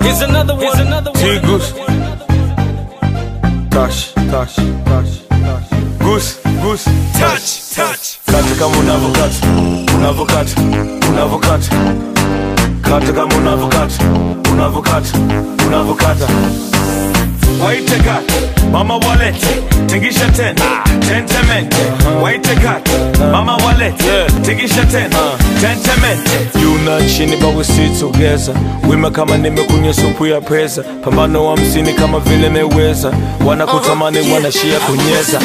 Here's another one. Here's another one. See Goose. Touch, touch, touch, touch. Goose, Goose. Touch, touch. Kata kama unavokata, unavokata, unavokata. Kata kama unavokata, unavokata, unavokata. Waite kat, mama wallet, tingisha tena, tentemente. Waite kat, mama wallet, tingisha tena, tentemente. Yuna chini but we sit together. Wima kama nimekunywa supu ya pesa. Pambano wa msini kama vile meweza. Wanakutamani wanashia kunyeza.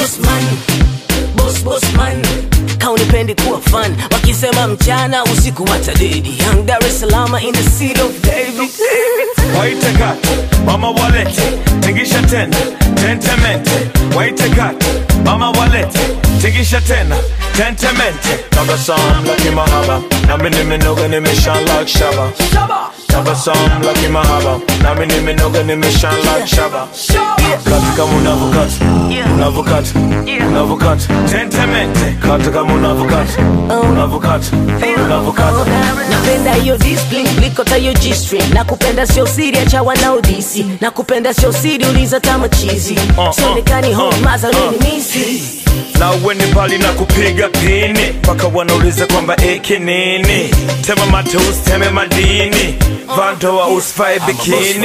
Boss man, kaunipendi kuwa fun. Wakisema mchana usiku watadedi. Young Dar es Salaam in the city of David. Waite kat, mama wallet, tingisha tena, tentemente. Waite kat, mama wallet, tingisha tena, tentemente. Tabassum like mahaba, nami nimenoga nimeshine like shaba. Tabassum like mahaba, nami nimenoga nimeshine like shaba. Kata kama unavokata, unavokata, unavokata, tentemente. Kata kama unavokata, unavokata, unavokata. Napenda hiyo discipline, likota hiyo G-string. Nakupenda sio siri, acha wanaodisi. Nakupenda sio siri, uliza tama cheesy. Sionekani home, maza nini misi. Na uweni pali na kupiga pini, paka wanauliza kwamba eki nini. Tema matoos, teme madini, vandoa usfae bikini.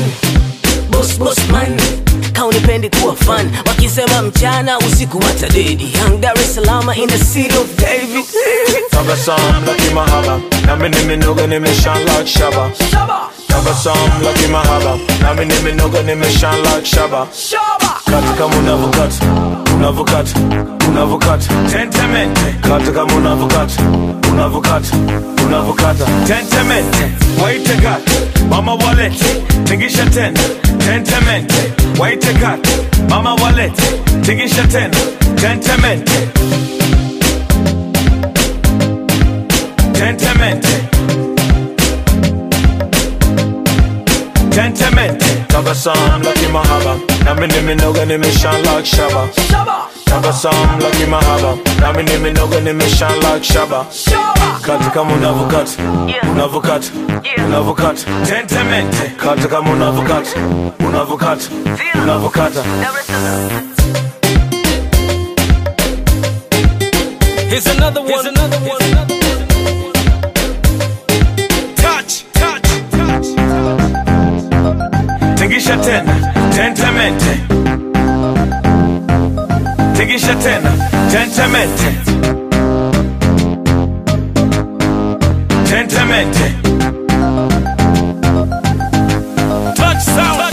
Boss man, kaunipendi kuwa fun. Wakisema mchana usiku watadedi. Young Dar es Salaam in the city of David. Tabassum like mahaba, nami nimenoga nimeshine like shaba. Tabassum like mahaba, nami nimenoga nimeshine like shaba. Kata kama unavokata, unavokata, unavokata, tentemente. Kata kama unavokata, unavokata, unavokata, tentemente. Waite kat, mama wallet, tingisha tena, tentemente. Waite kat, mama wallet, tingisha tena, tentemente. Tentemente. Tentemente. Tabassum like mahaba, nami nimenoga nimeshine like shaba. Tabassum like mahaba, nami nimenoga nimeshine like shaba. Kata kama unavokata, unavokata, unavokata, tentemente. Kata kama unavokata, unavokata, unavokata. Here's another one. Here's another one. Touch, touch, touch. Tingisha tena, tentemente. Tingisha tena, tentemente. Tentemente. Touch sound.